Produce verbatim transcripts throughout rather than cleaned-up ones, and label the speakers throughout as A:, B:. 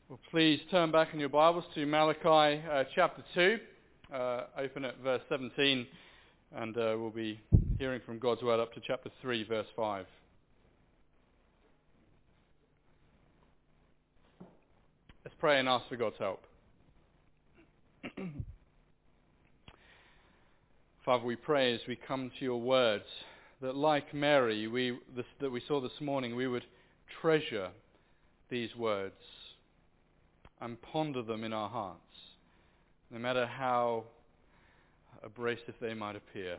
A: Well, please turn back in your Bibles to Malachi uh, chapter two. Uh, open at verse seventeen, and uh, we'll be hearing from God's word up to chapter three, verse five. Let's pray and ask for God's help. Father, we pray as we come to your words that, like Mary, we this, that we saw this morning, we would treasure these words and ponder them in our hearts, no matter how abrasive they might appear.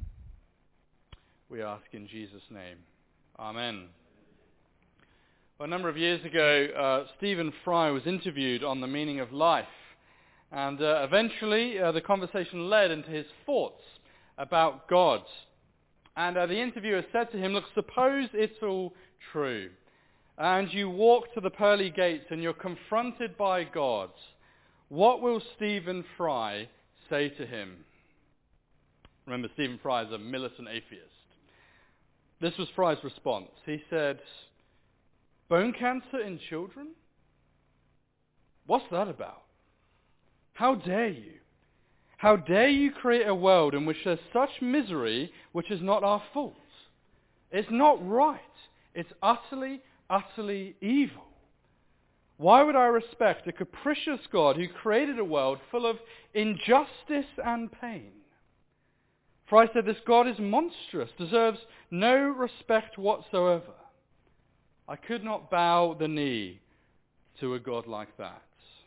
A: We ask in Jesus' name. Amen. Well, a number of years ago, uh, Stephen Fry was interviewed on the meaning of life, and uh, eventually uh, the conversation led into his thoughts about God. And uh, the interviewer said to him, look, suppose it's all true, and you walk to the pearly gates and you're confronted by God. What will Stephen Fry say to him? Remember, Stephen Fry is a militant atheist. This was Fry's response. He said, bone cancer in children? What's that about? How dare you? How dare you create a world in which there's such misery which is not our fault? It's not right. It's utterly utterly evil. Why would I respect a capricious God who created a world full of injustice and pain? For I said, this God is monstrous, deserves no respect whatsoever. I could not bow the knee to a God like that.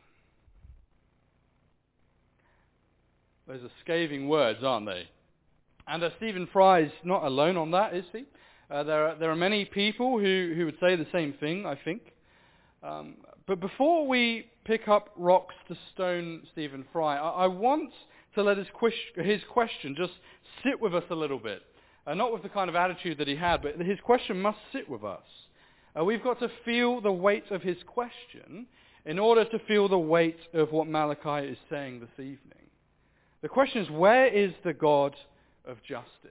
A: Those are scathing words, aren't they? And uh, Stephen Fry's not alone on that, is he? Uh, there, are, there are many people who, who would say the same thing, I think. Um, but before we pick up rocks to stone Stephen Fry, I, I want to let his, quish- his question just sit with us a little bit. Uh, not with the kind of attitude that he had, but his question must sit with us. Uh, we've got to feel the weight of his question in order to feel the weight of what Malachi is saying this evening. The question is, where is the God of justice?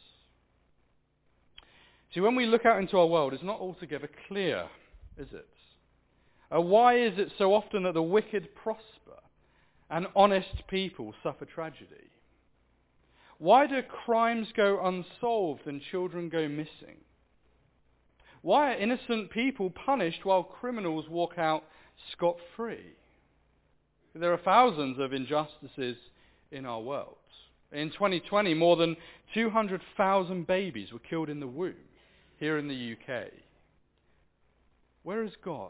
A: See, when we look out into our world, it's not altogether clear, is it? Uh, why is it so often that the wicked prosper and honest people suffer tragedy? Why do crimes go unsolved and children go missing? Why are innocent people punished while criminals walk out scot-free? There are thousands of injustices in our world. In twenty twenty, more than two hundred thousand babies were killed in the womb here in the U K. Where is God?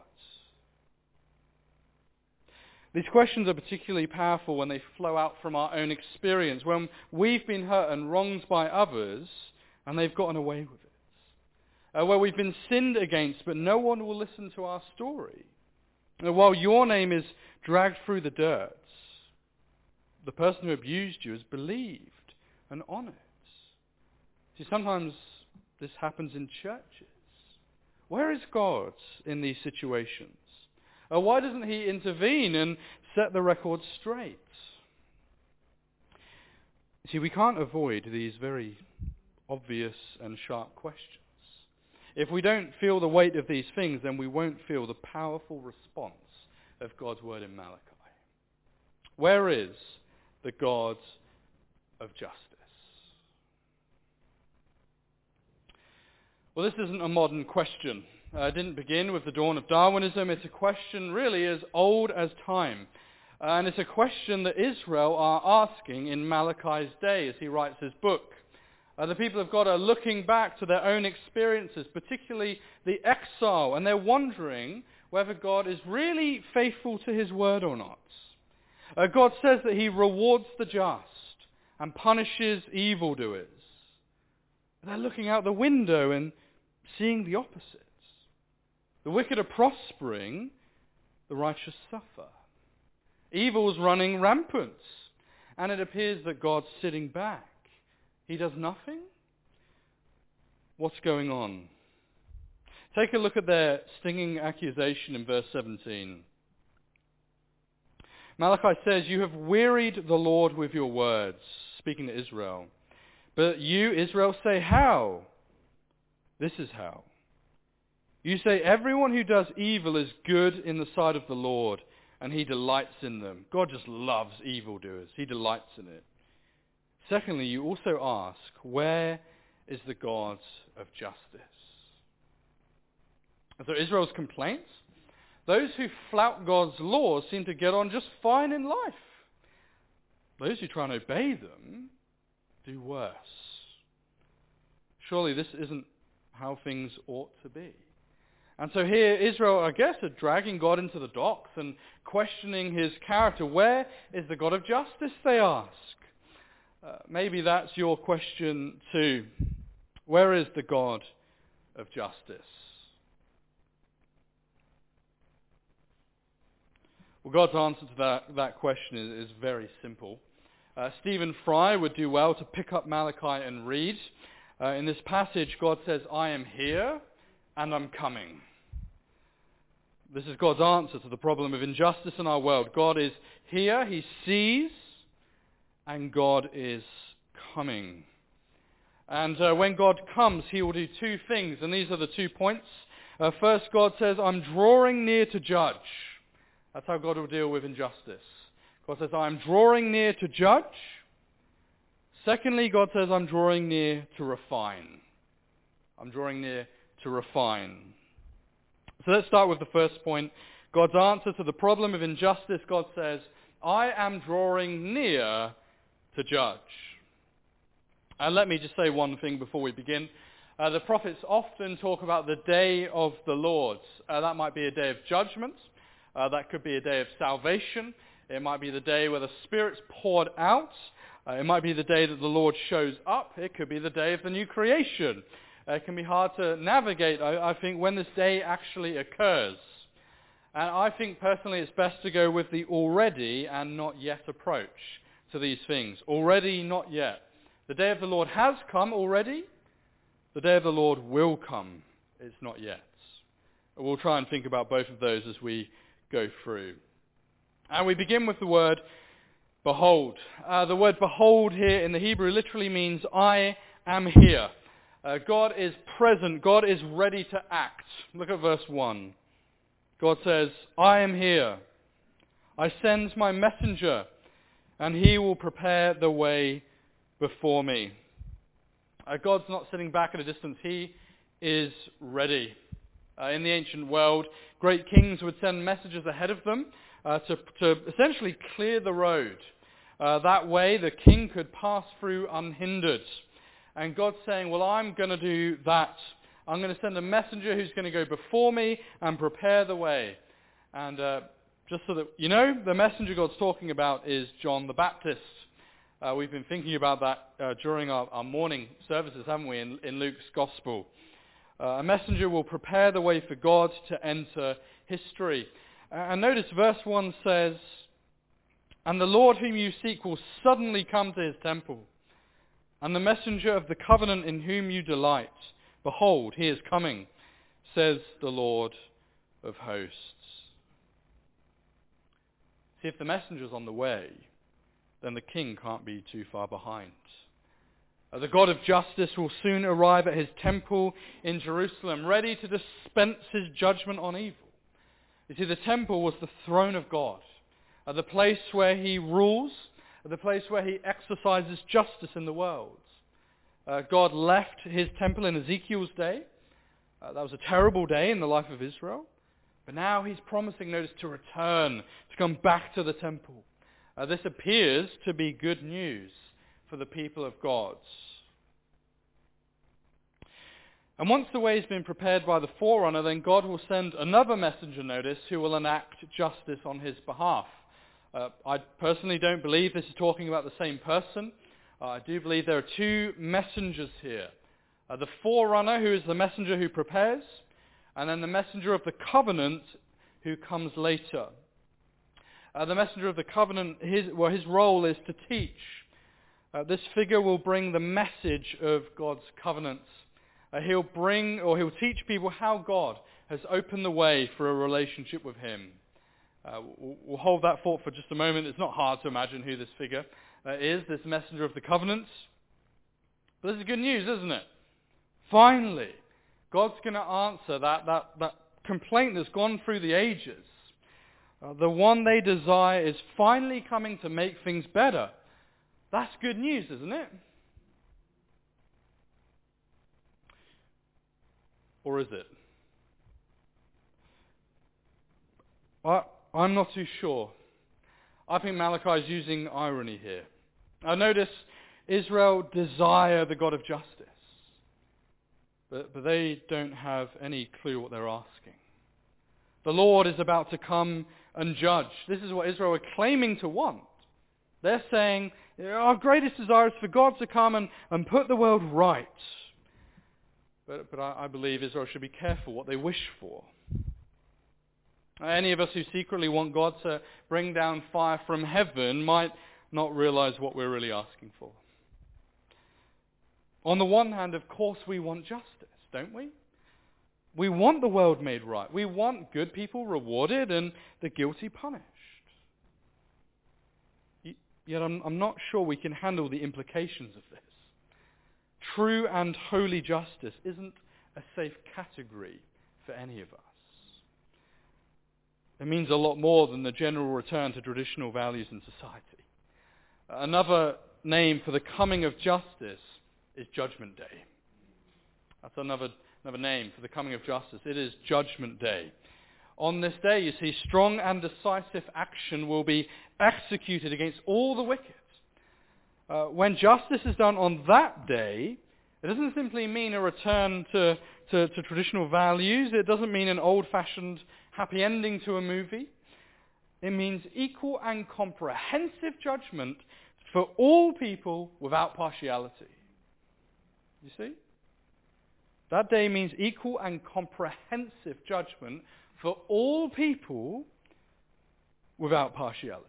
A: These questions are particularly powerful when they flow out from our own experience, when we've been hurt and wronged by others and they've gotten away with it. Uh, where we've been sinned against but no one will listen to our story. Uh, while your name is dragged through the dirt, the person who abused you is believed and honoured. See, sometimes this happens in churches. Where is God in these situations? Uh, why doesn't he intervene and set the record straight? See, we can't avoid these very obvious and sharp questions. If we don't feel the weight of these things, then we won't feel the powerful response of God's word in Malachi. Where is the God of justice? Well, this isn't a modern question. Uh, it didn't begin with the dawn of Darwinism. It's a question really as old as time. Uh, and it's a question that Israel are asking in Malachi's day as he writes his book. Uh, the people of God are looking back to their own experiences, particularly the exile, and they're wondering whether God is really faithful to his word or not. Uh, God says that he rewards the just and punishes evildoers. They're looking out the window and seeing the opposite. The wicked are prospering, the righteous suffer. Evil is running rampant, and it appears that God's sitting back. He does nothing? What's going on? Take a look at their stinging accusation in verse seventeen. Malachi says, you have wearied the Lord with your words, speaking to Israel. But you, Israel, say, how? This is how. You say everyone who does evil is good in the sight of the Lord, and he delights in them. God just loves evildoers. He delights in it. Secondly, you also ask, where is the God of justice? And so Israel's complaints, those who flout God's laws seem to get on just fine in life. Those who try and obey them do worse. Surely this isn't how things ought to be. And so here Israel, I guess, are dragging God into the docks and questioning his character. Where is the God of justice, they ask. Uh, maybe that's your question too. Where is the God of justice? Well, God's answer to that, that question is, is very simple. Uh, Stephen Fry would do well to pick up Malachi and read. Uh, in this passage, God says, I am here and I'm coming. This is God's answer to the problem of injustice in our world. God is here, he sees, and God is coming. And uh, when God comes, he will do two things, and these are the two points. Uh, first, God says, I'm drawing near to judge. That's how God will deal with injustice. God says, I'm drawing near to judge. Secondly, God says, I'm drawing near to refine. I'm drawing near to refine. So let's start with the first point. God's answer to the problem of injustice. God says, I am drawing near to judge. And let me just say one thing before we begin. Uh, the prophets often talk about the day of the Lord. Uh, that might be a day of judgment. Uh, that could be a day of salvation. It might be the day where the Spirit's poured out. Uh, it might be the day that the Lord shows up. It could be the day of the new creation. Uh, it can be hard to navigate, I, I think, when this day actually occurs. And I think personally it's best to go with the already and not yet approach to these things. Already, not yet. The day of the Lord has come already. The day of the Lord will come. It's not yet. We'll try and think about both of those as we go through. And we begin with the word behold. Uh, the word behold here in the Hebrew literally means I am here. Uh, God is present. God is ready to act. Look at verse one. God says, I am here. I send my messenger, and he will prepare the way before me. Uh, God's not sitting back at a distance. He is ready. Uh, in the ancient world, great kings would send messengers ahead of them uh, to, to essentially clear the road. Uh, that way the king could pass through unhindered. And God's saying, well, I'm going to do that. I'm going to send a messenger who's going to go before me and prepare the way. And uh, just so that you know, the messenger God's talking about is John the Baptist. Uh, we've been thinking about that uh, during our, our morning services, haven't we, in, in Luke's Gospel. Uh, a messenger will prepare the way for God to enter history. Uh, and notice verse one says, and the Lord whom you seek will suddenly come to his temple. And the messenger of the covenant in whom you delight, behold, he is coming, says the Lord of hosts. See, if the messenger's on the way, then the king can't be too far behind. Uh, the God of justice will soon arrive at his temple in Jerusalem, ready to dispense his judgment on evil. You see, the temple was the throne of God, uh, the place where he rules, uh, the place where he exercises justice in the world. Uh, God left his temple in Ezekiel's day. Uh, that was a terrible day in the life of Israel. But now he's promising, notice, to return, to come back to the temple. Uh, this appears to be good news for the people of God. And once the way has been prepared by the forerunner, then God will send another messenger, notice, who will enact justice on his behalf. Uh, I personally don't believe this is talking about the same person. Uh, I do believe there are two messengers here. Uh, the forerunner, who is the messenger who prepares, and then the messenger of the covenant who comes later. Uh, the messenger of the covenant, his, well, his role is to teach. Uh, this figure will bring the message of God's covenant. Uh, he'll bring, or he'll teach people how God has opened the way for a relationship with him. Uh, we'll, we'll hold that thought for just a moment. It's not hard to imagine who this figure uh, is, this messenger of the covenant. But this is good news, isn't it? Finally, God's going to answer that, that, that complaint that's gone through the ages. Uh, the one they desire is finally coming to make things better. That's good news, isn't it? Or is it? I, I'm not too sure. I think Malachi is using irony here. Now notice Israel desire the God of justice. But, but they don't have any clue what they're asking. The Lord is about to come and judge. This is what Israel are claiming to want. They're saying, our greatest desire is for God to come and, and put the world right. But, but I, I believe Israel should be careful what they wish for. Any of us who secretly want God to bring down fire from heaven might not realize what we're really asking for. On the one hand, of course, we want justice, don't we? We want the world made right. We want good people rewarded and the guilty punished. Yet I'm, I'm not sure we can handle the implications of this. True and holy justice isn't a safe category for any of us. It means a lot more than the general return to traditional values in society. Another name for the coming of justice is Judgment Day. That's another, another name for the coming of justice. It is Judgment Day. On this day, you see, strong and decisive action will be executed against all the wicked. Uh, when justice is done on that day, it doesn't simply mean a return to, to, to traditional values. It doesn't mean an old-fashioned happy ending to a movie. It means equal and comprehensive judgment for all people without partiality. You see? That day means equal and comprehensive judgment for all people without partiality.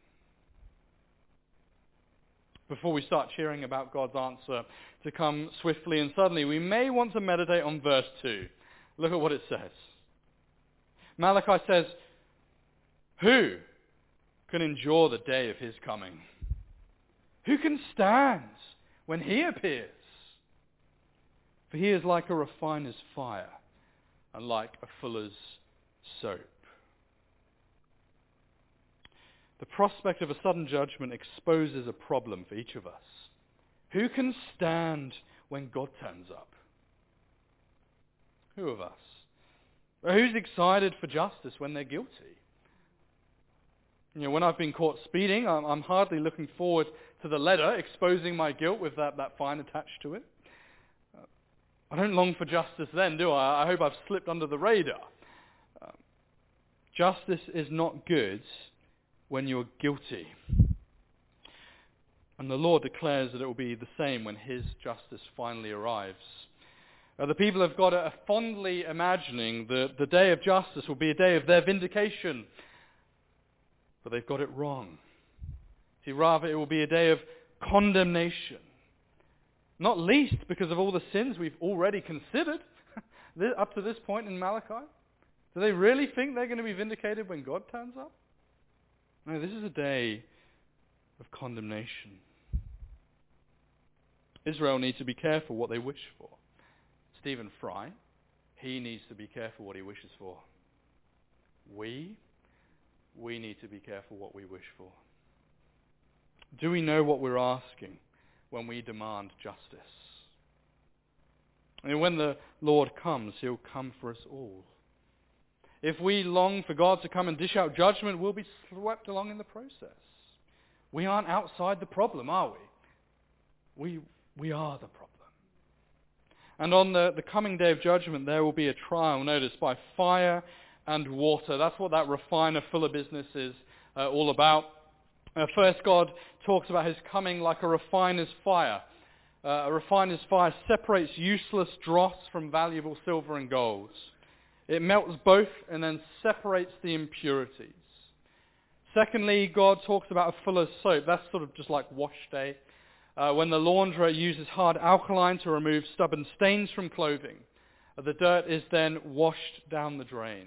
A: Before we start cheering about God's answer to come swiftly and suddenly, we may want to meditate on verse two. Look at what it says. Malachi says, who can endure the day of his coming? Who can stand when he appears? For he is like a refiner's fire and like a fuller's soap. The prospect of a sudden judgment exposes a problem for each of us. Who can stand when God turns up? Who of us? Or who's excited for justice when they're guilty? You know, when I've been caught speeding, I'm, I'm hardly looking forward to the letter exposing my guilt with that, that fine attached to it. Uh, I don't long for justice then, do I? I hope I've slipped under the radar. Uh, justice is not good when you're guilty. And the Lord declares that it will be the same when his justice finally arrives. Uh, the people of God are fondly imagining that the day of justice will be a day of their vindication. But they've got it wrong. See, rather it will be a day of condemnation. Not least because of all the sins we've already considered up to this point in Malachi. Do they really think they're going to be vindicated when God turns up? No, this is a day of condemnation. Israel needs to be careful what they wish for. Stephen Fry, he needs to be careful what he wishes for. We, we need to be careful what we wish for. Do we know what we're asking when we demand justice? I mean, when the Lord comes, he'll come for us all. If we long for God to come and dish out judgment, we'll be swept along in the process. We aren't outside the problem, are we? We, we are the problem. And on the, the coming day of judgment, there will be a trial, notice, by fire and water. That's what that refiner fuller business is uh, all about. Uh, first, God talks about his coming like a refiner's fire. Uh, a refiner's fire separates useless dross from valuable silver and gold. It melts both and then separates the impurities. Secondly, God talks about a fuller's soap. That's sort of just like wash day. Uh, when the launderer uses hard alkaline to remove stubborn stains from clothing, uh, the dirt is then washed down the drain.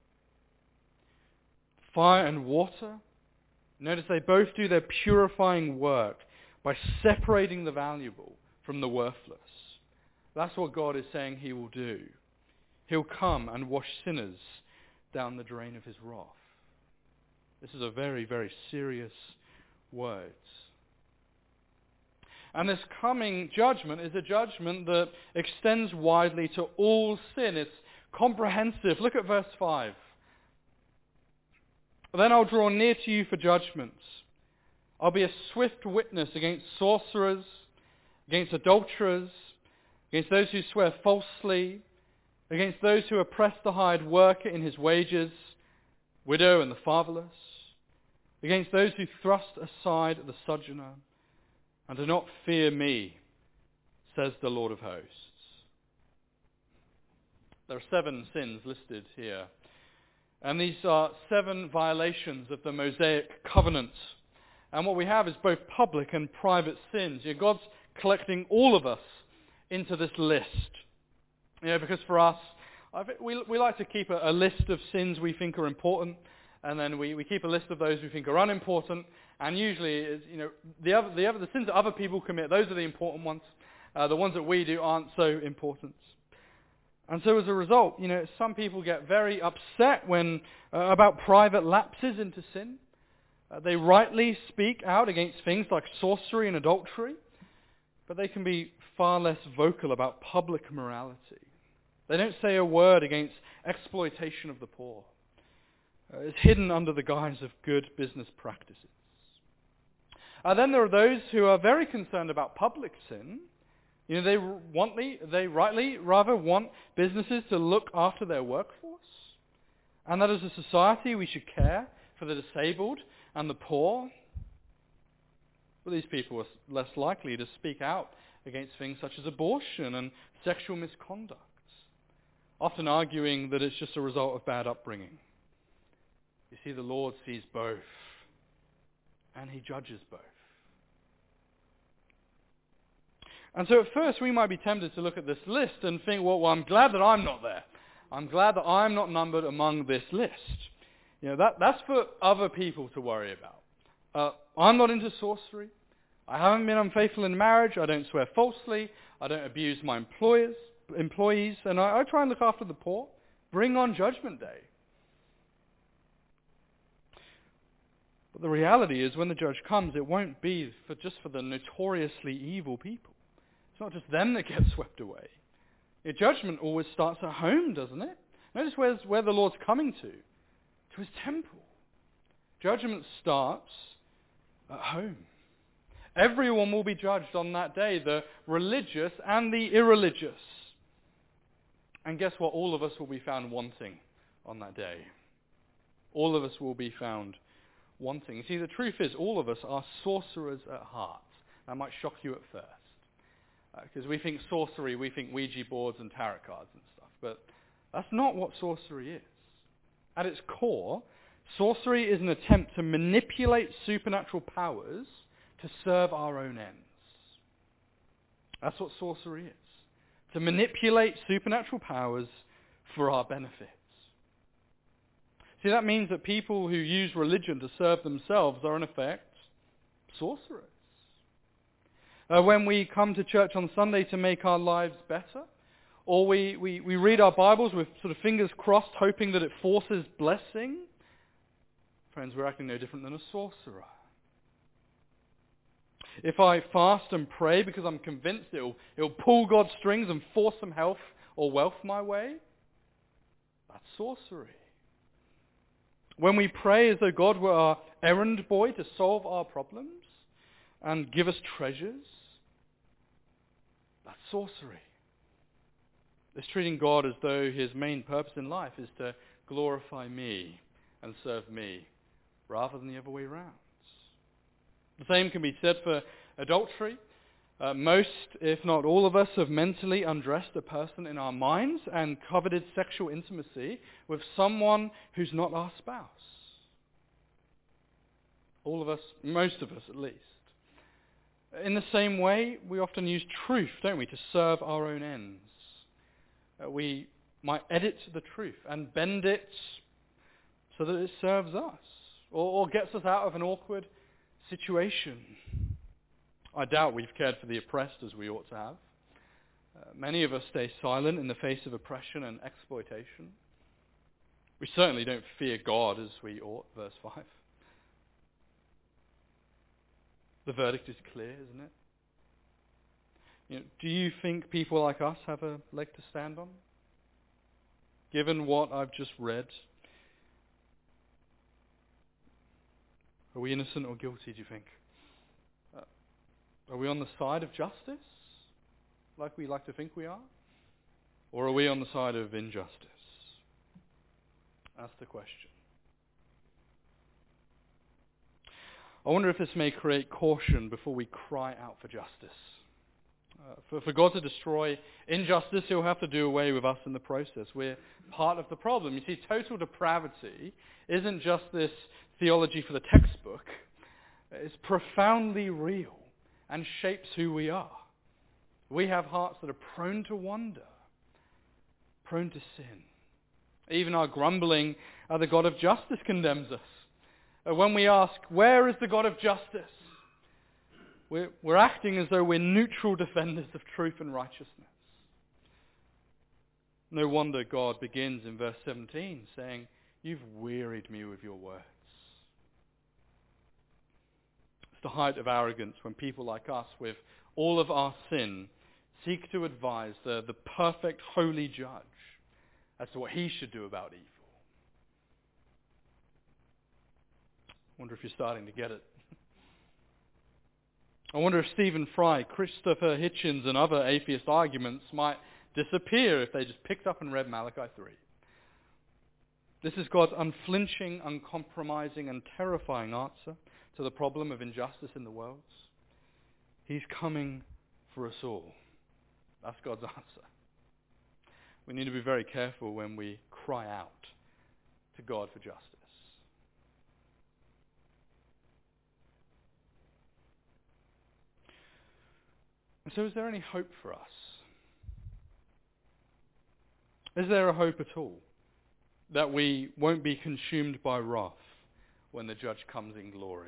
A: Fire and water, notice they both do their purifying work by separating the valuable from the worthless. That's what God is saying he will do He'll come and wash sinners down the drain of his wrath. This is a very, very serious word. And this coming judgment is a judgment that extends widely to all sin. It's comprehensive. Look at verse five. Then I'll draw near to you for judgment. I'll be a swift witness against sorcerers, against adulterers, against those who swear falsely, against those who oppress the hired worker in his wages, widow and the fatherless, against those who thrust aside the sojourner, and do not fear me, says the Lord of hosts. There are seven sins listed here. And these are seven violations of the Mosaic covenant. And what we have is both public and private sins. You know, God's collecting all of us into this list. You know, because for us, I think we, we like to keep a, a list of sins we think are important, and then we, we keep a list of those we think are unimportant. And usually, is, you know, the other, the other the sins that other people commit, those are the important ones. Uh, the ones that we do aren't so important. And so as a result, you know, some people get very upset when uh, about private lapses into sin. Uh, they rightly speak out against things like sorcery and adultery, but they can be far less vocal about public morality. They don't say a word against exploitation of the poor. Uh, it's hidden under the guise of good business practices. Uh, then there are those who are very concerned about public sin. You know, they want they rightly rather want businesses to look after their workforce, and that as a society we should care for the disabled and the poor. But these people are less likely to speak out against things such as abortion and sexual misconduct, often arguing that it's just a result of bad upbringing. You see, the Lord sees both, and he judges both. And so at first we might be tempted to look at this list and think, well, well, I'm glad that I'm not there. I'm glad that I'm not numbered among this list. You know, that, that's for other people to worry about. Uh, I'm not into sorcery. I haven't been unfaithful in marriage. I don't swear falsely. I don't abuse my employers, employees. And I, I try and look after the poor. Bring on Judgment Day. But the reality is when the judge comes, it won't be for just for the notoriously evil people. It's not just them that get swept away. Your judgment always starts at home, doesn't it? Notice where's, where the Lord's coming to. To his temple. Judgment starts at home. Everyone will be judged on that day, the religious and the irreligious. And guess what? All of us will be found wanting on that day. All of us will be found wanting. See, the truth is, all of us are sorcerers at heart. That might shock you at first. Because uh, we think sorcery, we think Ouija boards and tarot cards and stuff. But that's not what sorcery is. At its core, sorcery is an attempt to manipulate supernatural powers to serve our own ends. That's what sorcery is. To manipulate supernatural powers for our benefits. See, that means that people who use religion to serve themselves are in effect sorcerers. Uh, when we come to church on Sunday to make our lives better, or we, we, we read our Bibles with sort of fingers crossed, hoping that it forces blessing, friends, we're acting no different than a sorcerer. If I fast and pray because I'm convinced it'll, it'll pull God's strings and force some health or wealth my way, that's sorcery. When we pray as though God were our errand boy to solve our problems and give us treasures, that's sorcery. It's treating God as though his main purpose in life is to glorify me and serve me, rather than the other way around. The same can be said for adultery. Uh, most, if not all of us, have mentally undressed a person in our minds and coveted sexual intimacy with someone who's not our spouse. All of us, most of us at least. In the same way, we often use truth, don't we, to serve our own ends. Uh, we might edit the truth and bend it so that it serves us, or, or gets us out of an awkward situation. I doubt we've cared for the oppressed as we ought to have. Uh, many of us stay silent in the face of oppression and exploitation. We certainly don't fear God as we ought, verse five. The verdict is clear, isn't it? You know, do you think people like us have a leg to stand on? Given what I've just read, are we innocent or guilty, do you think? Uh, are we on the side of justice, like we like to think we are? Or are we on the side of injustice? That's the question. I wonder if this may create caution before we cry out for justice. Uh, for, for God to destroy injustice, he'll have to do away with us in the process. We're part of the problem. You see, total depravity isn't just this theology for the textbook. It's profoundly real and shapes who we are. We have hearts that are prone to wander, prone to sin. Even our grumbling at the God of justice condemns us. Uh, when we ask, where is the God of justice? We're, we're acting as though we're neutral defenders of truth and righteousness. No wonder God begins in verse seventeen saying, you've wearied me with your words. It's the height of arrogance when people like us, with all of our sin, seek to advise the, the perfect, holy judge as to what he should do about evil. I wonder if you're starting to get it. I wonder if Stephen Fry, Christopher Hitchens, and other atheist arguments might disappear if they just picked up and read Malachi three. This is God's unflinching, uncompromising, and terrifying answer to the problem of injustice in the world. He's coming for us all. That's God's answer. We need to be very careful when we cry out to God for justice. And so is there any hope for us? Is there a hope at all that we won't be consumed by wrath when the judge comes in glory?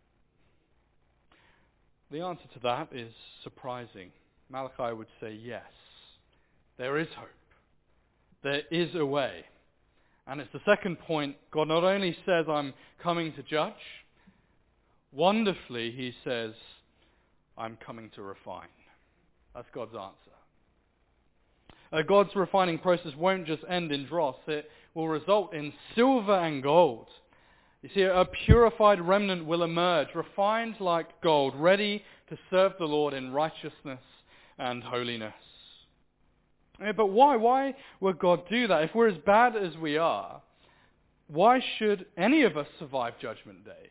A: The answer to that is surprising. Malachi would say yes. There is hope. There is a way. And it's the second point. God not only says, I'm coming to judge, wonderfully he says, I'm coming to refine. That's God's answer. Uh, God's refining process won't just end in dross. It will result in silver and gold. You see, a purified remnant will emerge, refined like gold, ready to serve the Lord in righteousness and holiness. Uh, but why? Why would God do that? If we're as bad as we are, why should any of us survive Judgment Day?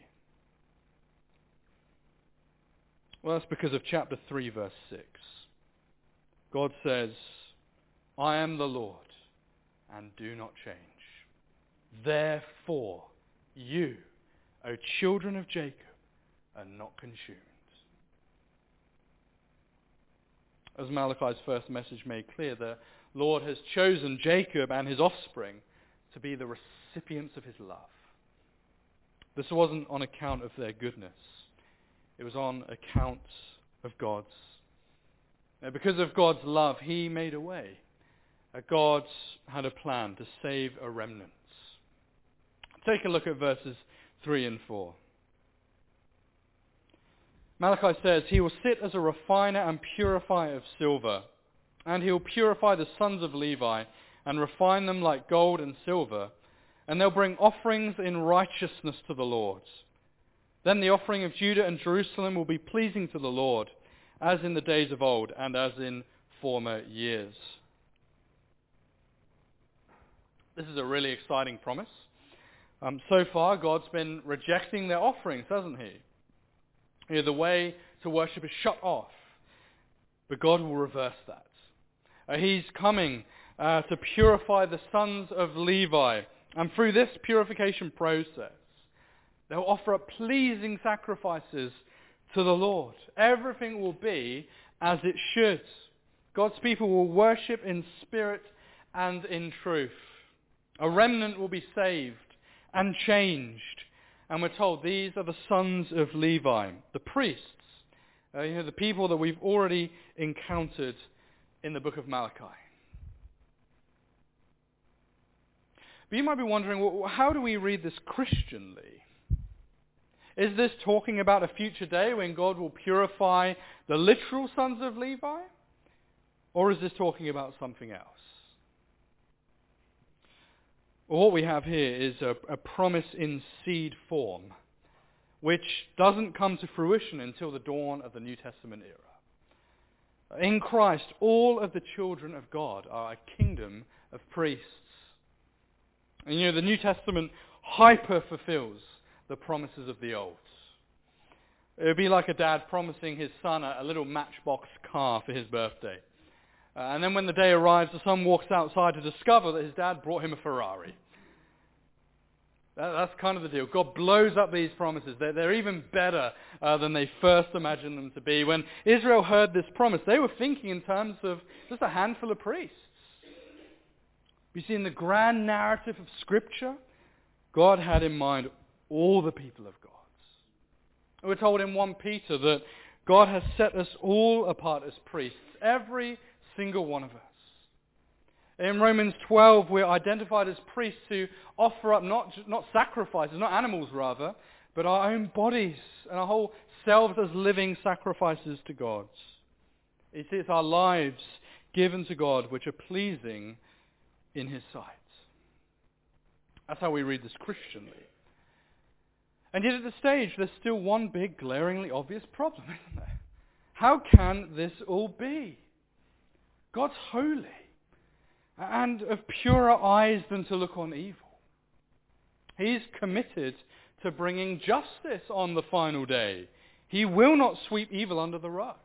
A: Well, that's because of chapter three, verse six. God says, I am the Lord, and do not change. Therefore, you, O children of Jacob, are not consumed. As Malachi's first message made clear, the Lord has chosen Jacob and his offspring to be the recipients of his love. This wasn't on account of their goodness. It was on account of God's. Now, because of God's love, he made a way. God had a plan to save a remnant. Take a look at verses three and four. Malachi says, he will sit as a refiner and purifier of silver, and he will purify the sons of Levi and refine them like gold and silver, and they'll bring offerings in righteousness to the Lord. Then the offering of Judah and Jerusalem will be pleasing to the Lord, as in the days of old and as in former years. This is a really exciting promise. Um, so far, God's been rejecting their offerings, hasn't he? You know, the way to worship is shut off. But God will reverse that. Uh, he's coming uh, to purify the sons of Levi. And through this purification process, they'll offer up pleasing sacrifices to the Lord. Everything will be as it should. God's people will worship in spirit and in truth. A remnant will be saved and changed. And we're told these are the sons of Levi, the priests, uh, you know, the people that we've already encountered in the book of Malachi. But you might be wondering, well, how do we read this Christianly? Is this talking about a future day when God will purify the literal sons of Levi? Or is this talking about something else? Well, what we have here is a, a promise in seed form, which doesn't come to fruition until the dawn of the New Testament era. In Christ, all of the children of God are a kingdom of priests. And you know, the New Testament hyper-fulfills the promises of the Old. It would be like a dad promising his son a, a little matchbox car for his birthday. Uh, and then when the day arrives, the son walks outside to discover that his dad brought him a Ferrari. That, that's kind of the deal. God blows up these promises. They're, they're even better uh, than they first imagined them to be. When Israel heard this promise, they were thinking in terms of just a handful of priests. You see, in the grand narrative of Scripture, God had in mind all the people of God. We're told in First Peter that God has set us all apart as priests, every single one of us. In Romans twelve, we're identified as priests who offer up not, not sacrifices, not animals rather, but our own bodies and our whole selves as living sacrifices to God. You see, it's our lives given to God which are pleasing in His sight. That's how we read this Christianly. And yet at this stage, there's still one big, glaringly obvious problem, isn't there? How can this all be? God's holy and of purer eyes than to look on evil. He's committed to bringing justice on the final day. He will not sweep evil under the rug.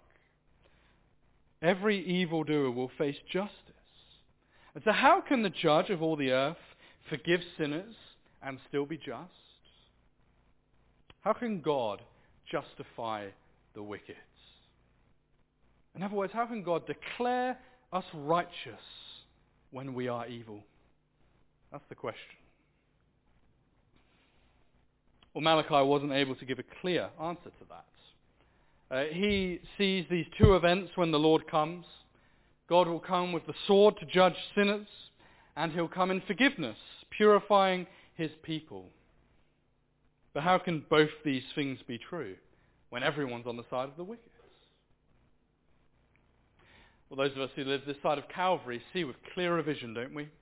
A: Every evildoer will face justice. And so how can the judge of all the earth forgive sinners and still be just? How can God justify the wicked? In other words, how can God declare us righteous when we are evil? That's the question. Well, Malachi wasn't able to give a clear answer to that. Uh, he sees these two events when the Lord comes. God will come with the sword to judge sinners, and He'll come in forgiveness, purifying His people. But how can both these things be true when everyone's on the side of the wicked? Well, those of us who live this side of Calvary see with clearer vision, don't we?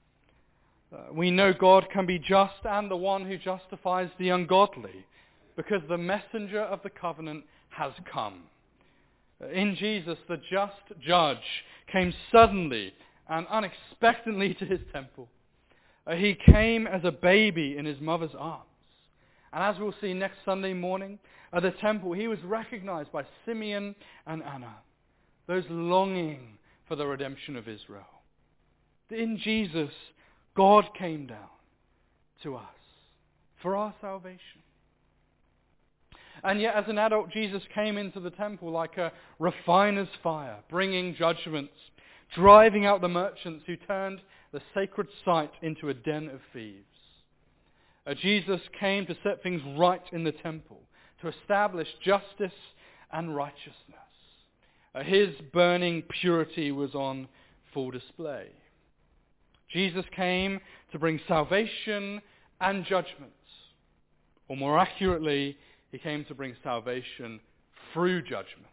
A: Uh, we know God can be just and the one who justifies the ungodly, because the messenger of the covenant has come. In Jesus, the just judge came suddenly and unexpectedly to His temple. Uh, he came as a baby in His mother's arms. And as we'll see next Sunday morning, at the temple, He was recognized by Simeon and Anna, those longing for the redemption of Israel. In Jesus, God came down to us for our salvation. And yet, as an adult, Jesus came into the temple like a refiner's fire, bringing judgments, driving out the merchants who turned the sacred site into a den of thieves. Uh, Jesus came to set things right in the temple, to establish justice and righteousness. Uh, his burning purity was on full display. Jesus came to bring salvation and judgment. Or more accurately, He came to bring salvation through judgment.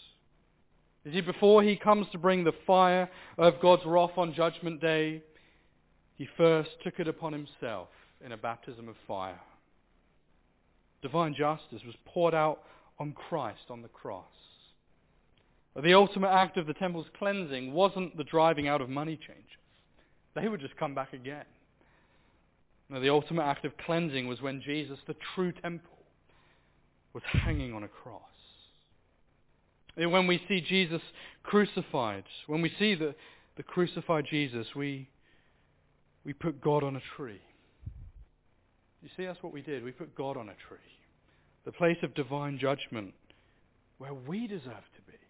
A: You see, before He comes to bring the fire of God's wrath on Judgment Day, He first took it upon Himself in a baptism of fire. Divine justice was poured out on Christ on the cross. The ultimate act of the temple's cleansing wasn't the driving out of money changers. They would just come back again. No, the ultimate act of cleansing was when Jesus, the true temple, was hanging on a cross. And when we see Jesus crucified, when we see the, the crucified Jesus, we, we put God on a tree. You see, that's what we did. We put God on a tree. The place of divine judgment where we deserve to be.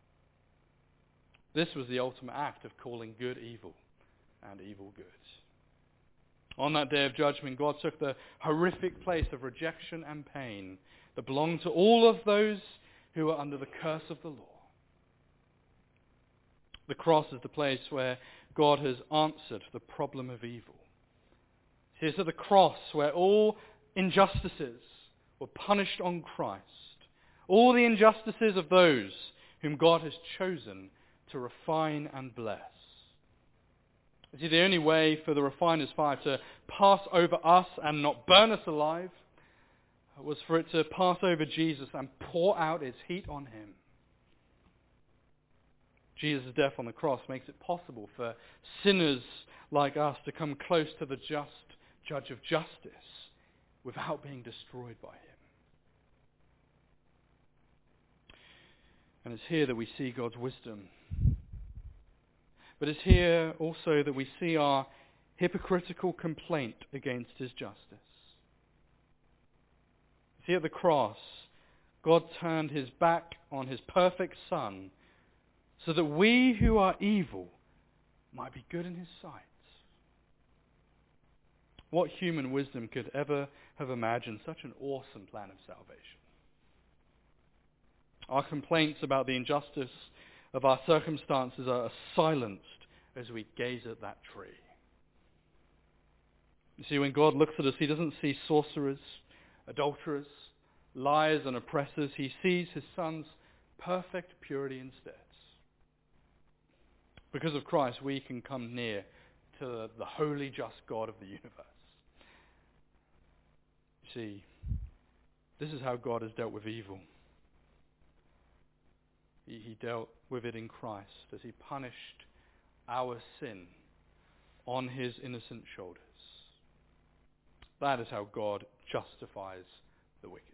A: This was the ultimate act of calling good evil and evil good. On that day of judgment, God took the horrific place of rejection and pain that belonged to all of those who were under the curse of the law. The cross is the place where God has answered the problem of evil. See, it's at the cross where all injustices were punished on Christ. All the injustices of those whom God has chosen to refine and bless. You see, the only way for the refiner's fire to pass over us and not burn us alive was for it to pass over Jesus and pour out its heat on him. Jesus' death on the cross makes it possible for sinners like us to come close to the just judge of justice without being destroyed by him. And it's here that we see God's wisdom. But it's here also that we see our hypocritical complaint against his justice. See, at the cross, God turned his back on his perfect Son so that we who are evil might be good in his sight. What human wisdom could ever have imagined such an awesome plan of salvation? Our complaints about the injustice of our circumstances are silenced as we gaze at that tree. You see, when God looks at us, he doesn't see sorcerers, adulterers, liars and oppressors. He sees his Son's perfect purity instead. Because of Christ, we can come near to the holy, just God of the universe. You see, this is how God has dealt with evil. He, he dealt with it in Christ as he punished our sin on his innocent shoulders. That is how God justifies the wicked.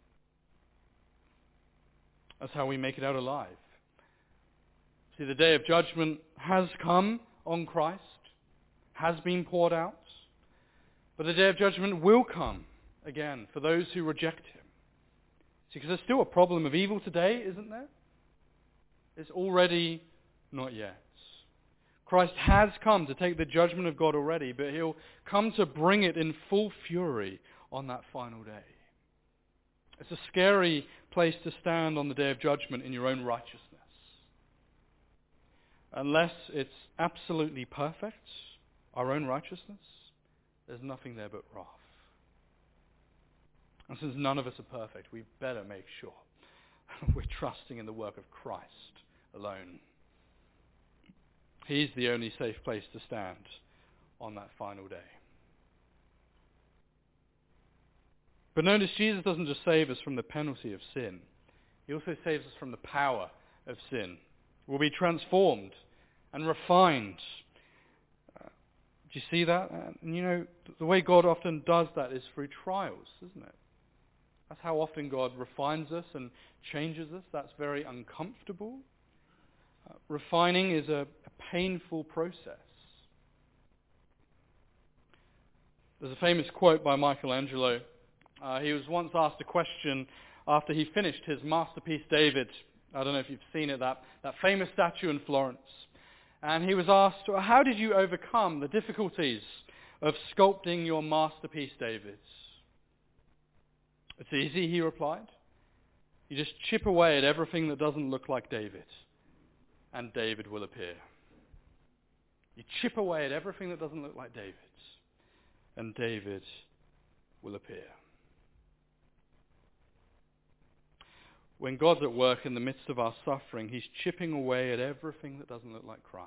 A: That's how we make it out alive. See, the day of judgment has come on Christ, has been poured out, but the day of judgment will come again for those who reject him. See, because there's still a problem of evil today, isn't there? It's already not yet. Christ has come to take the judgment of God already, but he'll come to bring it in full fury on that final day. It's a scary place to stand on the day of judgment in your own righteousness. Unless it's absolutely perfect, our own righteousness, there's nothing there but wrath. And since none of us are perfect, we better make sure we're trusting in the work of Christ alone. He's the only safe place to stand on that final day. But notice Jesus doesn't just save us from the penalty of sin. He also saves us from the power of sin. We'll be transformed and refined. Uh, do you see that? And you know, the way God often does that is through trials, isn't it? That's how often God refines us and changes us. That's very uncomfortable. Uh, refining is a, a painful process. There's a famous quote by Michelangelo. Uh, he was once asked a question after he finished his masterpiece, David. I don't know if you've seen it, that, that famous statue in Florence. And he was asked, well, how did you overcome the difficulties of sculpting your masterpiece, David? It's easy, he replied. You just chip away at everything that doesn't look like David, and David will appear. You chip away at everything that doesn't look like David, and David will appear. When God's at work in the midst of our suffering, he's chipping away at everything that doesn't look like Christ.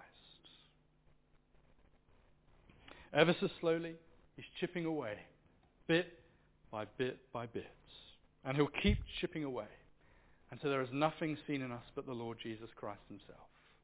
A: Ever so slowly, he's chipping away, bit by bit by bit. And he'll keep chipping away until there is nothing seen in us but the Lord Jesus Christ himself.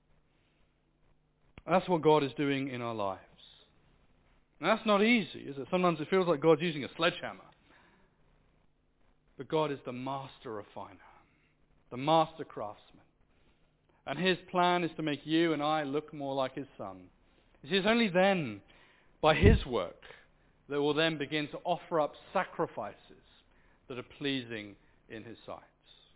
A: That's what God is doing in our lives. And that's not easy, is it? Sometimes it feels like God's using a sledgehammer. But God is the master refiner, the master craftsman. And his plan is to make you and I look more like his Son. You see, it's only then, by his work, that we'll then begin to offer up sacrifices that are pleasing in his sight.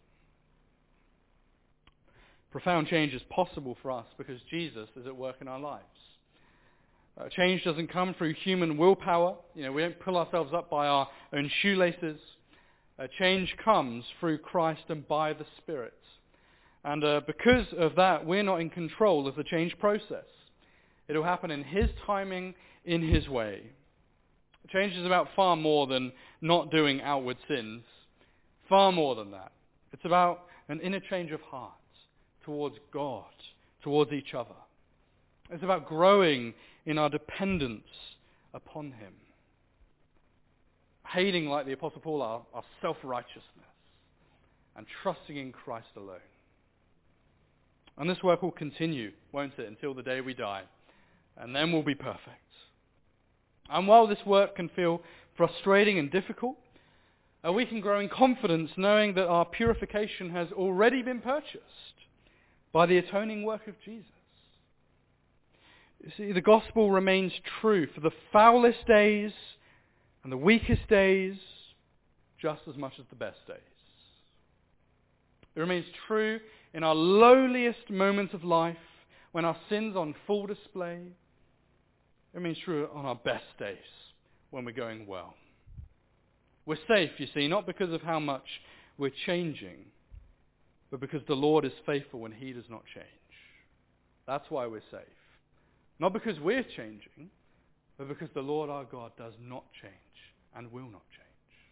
A: Profound change is possible for us because Jesus is at work in our lives. Uh, change doesn't come through human willpower. You know, we don't pull ourselves up by our own shoelaces. Uh, change comes through Christ and by the Spirit. And uh, because of that, we're not in control of the change process. It'll happen in His timing, in His way. Change is about far more than not doing outward sins. Far more than that. It's about an inner change of heart towards God, towards each other. It's about growing in our dependence upon Him. Hating, like the Apostle Paul, our, our self-righteousness and trusting in Christ alone. And this work will continue, won't it, until the day we die. And then we'll be perfect. And while this work can feel frustrating and difficult, uh, we can grow in confidence knowing that our purification has already been purchased by the atoning work of Jesus. You see, the gospel remains true for the foulest days and the weakest days just as much as the best days. It remains true in our lowliest moments of life when our sins are on full display. It remains true on our best days when we're going well. We're safe, you see, not because of how much we're changing, but because the Lord is faithful and He does not change. That's why we're safe. Not because we're changing, but because the Lord our God does not change and will not change.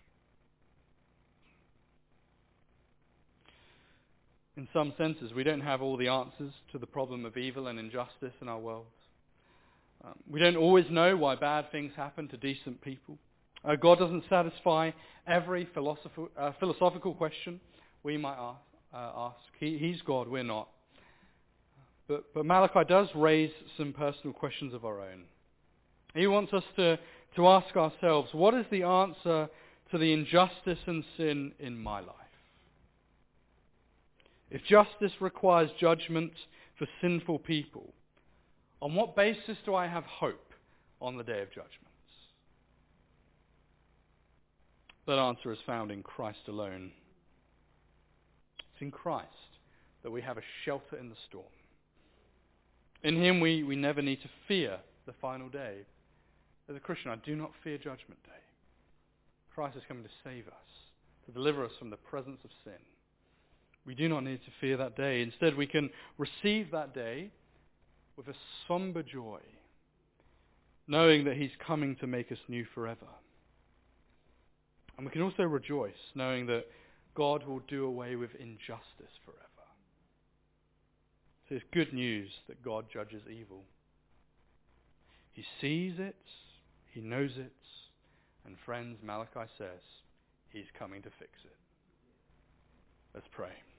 A: In some senses, we don't have all the answers to the problem of evil and injustice in our world. Um, we don't always know why bad things happen to decent people. Uh, God doesn't satisfy every philosoph- uh, philosophical question we might ask. Uh, ask. He, he's God, we're not. But, but Malachi does raise some personal questions of our own. He wants us to, to ask ourselves, what is the answer to the injustice and sin in my life? If justice requires judgment for sinful people, on what basis do I have hope on the day of judgment? That answer is found in Christ alone. It's in Christ that we have a shelter in the storm. In Him we, we never need to fear the final day. As a Christian, I do not fear judgment day. Christ is coming to save us, to deliver us from the presence of sin. We do not need to fear that day. Instead, we can receive that day with a somber joy, knowing that He's coming to make us new forever. And we can also rejoice, knowing that God will do away with injustice forever. So it's good news that God judges evil. He sees it, He knows it, and friends, Malachi says, He's coming to fix it. Let's pray.